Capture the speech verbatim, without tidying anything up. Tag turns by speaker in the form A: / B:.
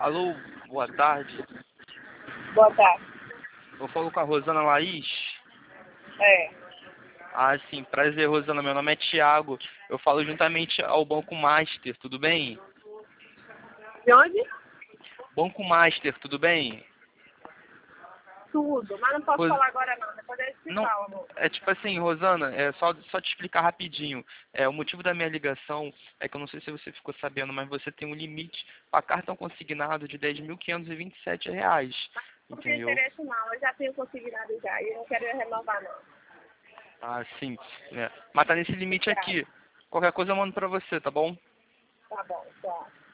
A: Alô, boa tarde.
B: Boa tarde.
A: Eu falo com a Rosana Laís.
B: É.
A: Ah, sim, prazer, Rosana. Meu nome é Thiago. Eu falo juntamente ao Banco Master, tudo bem?
B: De onde?
A: Banco Master, tudo bem?
B: Tudo. Mas não posso
A: Ros...
B: falar agora não. Depois a gente se
A: Não,
B: fala, amor.
A: é tipo assim, Rosana, é só, só te explicar rapidinho. É, o motivo da minha ligação é que eu não sei se você ficou sabendo, mas você tem um limite para cartão consignado de dez mil quinhentos e vinte e sete reais.
B: Não tem
A: Entendeu?
B: interesse não. Eu já tenho consignado já. E eu não quero renovar não.
A: Ah, sim. É. Mas tá nesse limite
B: Obrigada.
A: aqui. Qualquer coisa eu mando pra você, tá bom?
B: Tá bom, tchau.